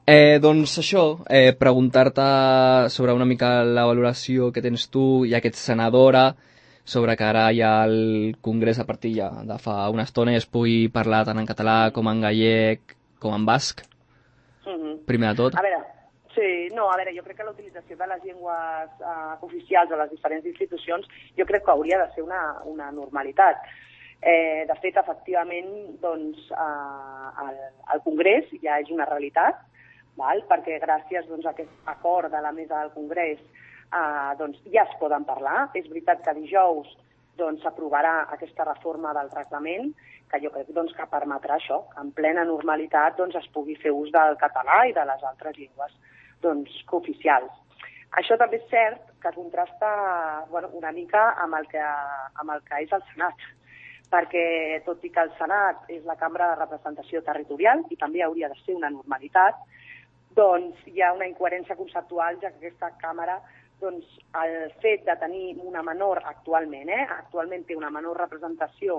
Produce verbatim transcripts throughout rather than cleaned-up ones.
Eh, doncs això, eh, preguntar-te sobre una mica la valoració que tens tu, ja que ets senadora, sobre que ara ja el Congrés a partir ja de fa una estona es pugui parlar tant en català com en gallec com en basc, Mm-hmm. primer de tot. A veure, sí, no, a veure, jo crec que la utilització de les llengües uh, oficials a les diferents institucions jo crec que hauria de ser una, una normalitat. Eh, de fet, efectivament, doncs, uh, el, el Congrés ja és una realitat, val? Perquè gràcies doncs, a aquest acord de la mesa del Congrés uh, doncs, ja es poden parlar. És veritat que dijous doncs, s'aprovarà aquesta reforma del reglament, que jo crec doncs, que permetrà això, que en plena normalitat doncs, es pugui fer ús del català i de les altres llengües doncs, cooficials. Això també és cert que contrasta bueno, una mica amb el, que, amb el que és el Senat, perquè tot i que el Senat és la cambra de representació territorial i també hauria de ser una normalitat, doncs hi ha una incoherència conceptual, ja que aquesta càmera, doncs, el fet de tenir una menor actualment, eh, actualment té una menor representació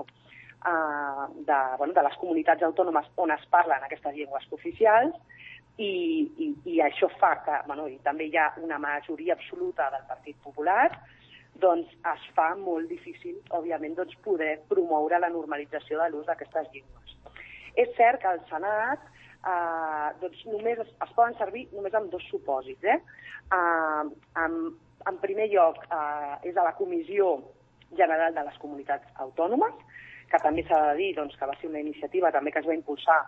eh, de, bueno, de les comunitats autònomes on es parlen aquestes llengües cooficials, i, i, i això fa que, bueno, i també hi ha una majoria absoluta del Partit Popular, doncs es fa molt difícil, òbviament, doncs, poder promoure la normalització de l'ús d'aquestes llengües. És cert que al Senat eh, doncs només es, es poden servir només amb dos supòsits. Eh? Eh, en, en primer lloc, eh, és a la Comissió General de les Comunitats Autònomes, que també s'ha de dir doncs, que va ser una iniciativa també que es va impulsar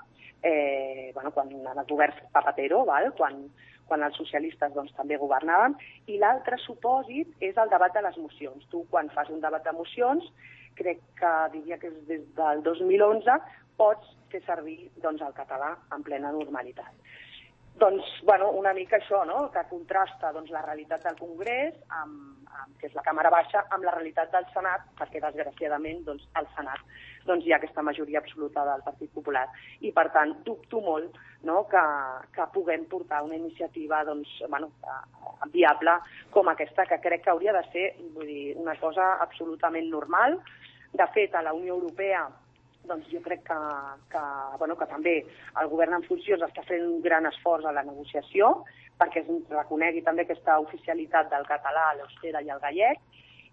eh, bueno, quan en el govern Zapatero, val? quan quan els socialistes doncs, també governaven, i l'altre supòsit és el debat de les mocions. Tu, quan fas un debat de mocions, crec que diria que és des del dos mil onze, pots fer servir doncs, el català en plena normalitat. Doncs, bueno, una mica això, no?, que contrasta doncs, la realitat del Congrés, amb, amb, que és la Càmera Baixa, amb la realitat del Senat, perquè, desgraciadament, doncs, al Senat doncs, hi ha aquesta majoria absoluta del Partit Popular. I, per tant, dubto molt no?, que, que puguem portar una iniciativa doncs, bueno, viable com aquesta, que crec que hauria de ser vull dir, una cosa absolutament normal. De fet, a la Unió Europea doncs jo crec que, que, bueno, que també el govern en funcions està fent un gran esforç a la negociació perquè es reconegui també aquesta oficialitat del català, l'eusquera i el gallec.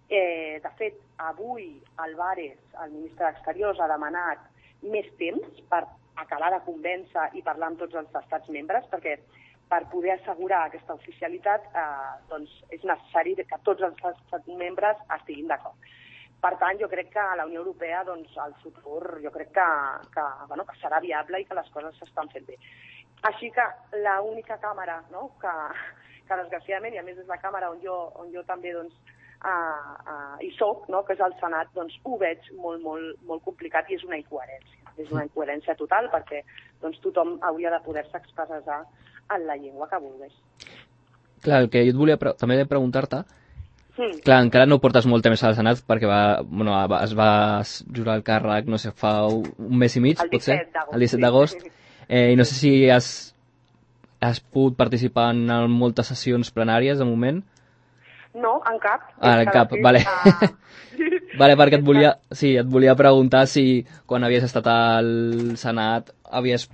Eh, de fet, avui Álvarez, el ministre d'Exteriors, ha demanat més temps per acabar de convèncer i parlar amb tots els estats membres, perquè per poder assegurar aquesta oficialitat eh, doncs és necessari que tots els estats membres estiguin d'acord. Per tant, jo crec que a la Unió Europea, doncs, el futur, jo crec que, que, bueno, que serà viable i que les coses s'estan fent bé. Així que l'única càmera, no?, que, que desgraciadament, i a més és la càmera on jo, on jo també doncs, uh, uh, hi soc, no?, que és el Senat, doncs ho veig molt, molt, molt complicat i és una incoherència. És una incoherència total perquè doncs, tothom hauria de poder-se expressar en la llengua que volgués. Clar, el que jo et volia pre també preguntar-te, Mm. clar, encara no portes molt temps al Senat perquè va, bueno, es va jurar el càrrec, no sé, fa un mes i mig, potser? El disset d'agost. Eh, I no sé si has, has pogut participar en moltes sessions plenàries de moment. No, en cap. Ah, en cap, vale. A... vale, perquè et volia, sí, et volia preguntar si quan havies estat al Senat havies,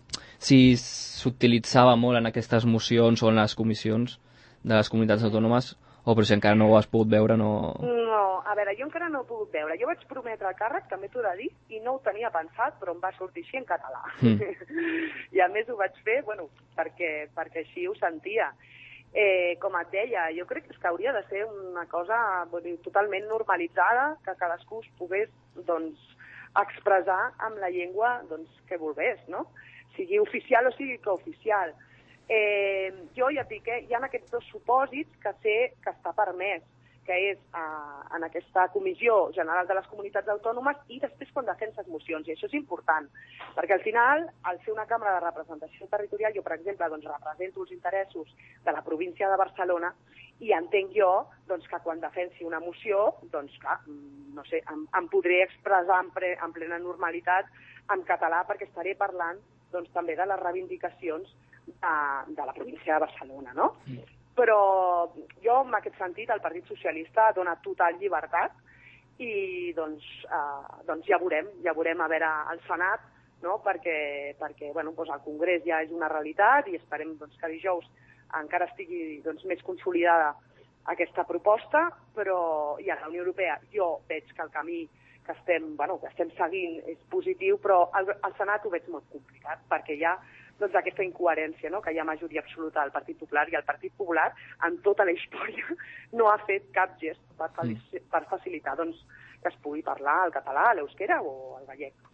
si s'utilitzava molt en aquestes mocions o en les comissions de les comunitats autònomes, o però si encara no ho has pogut veure, no... No, a veure, jo encara no ho he pogut veure. Jo vaig prometre el càrrec, també t'ho he de dir, i no ho tenia pensat, però em va sortir així en català. Mm. I a més ho vaig fer, bueno, perquè, perquè així ho sentia. Eh, com et deia, jo crec que hauria de ser una cosa vull dir, totalment normalitzada, que cadascú es pogués doncs, expressar amb la llengua doncs, que volgués, no? Sigui oficial o sigui cooficial. Eh, jo ja et dic, eh, hi ha aquests dos supòsits que sé que està permès, que és eh, en aquesta Comissió General de les Comunitats Autònomes i després quan defenses mocions, i això és important, perquè al final, al ser una càmera de representació territorial, jo, per exemple, doncs, represento els interessos de la província de Barcelona i entenc jo doncs, que quan defensi una moció, doncs, clar, no sé, em, em podré expressar en, pre, en plena normalitat en català perquè estaré parlant doncs, també de les reivindicacions de, de la província de Barcelona, no? Mm. Però jo, en aquest sentit, el Partit Socialista ha donat total llibertat i doncs, eh, doncs ja veurem, ja veurem a veure al Senat no? perquè, perquè bueno, doncs el Congrés ja és una realitat i esperem doncs, que dijous encara estigui doncs, més consolidada aquesta proposta, però i a la Unió Europea jo veig que el camí que estem, bueno, que estem seguint és positiu, però al, al Senat ho veig molt complicat, perquè hi ha doncs, aquesta incoherència, no? Que hi ha majoria absoluta al Partit Popular, i el Partit Popular, en tota la història, no ha fet cap gest per, per facilitar doncs, que es pugui parlar el català, l'euskera o el gallec.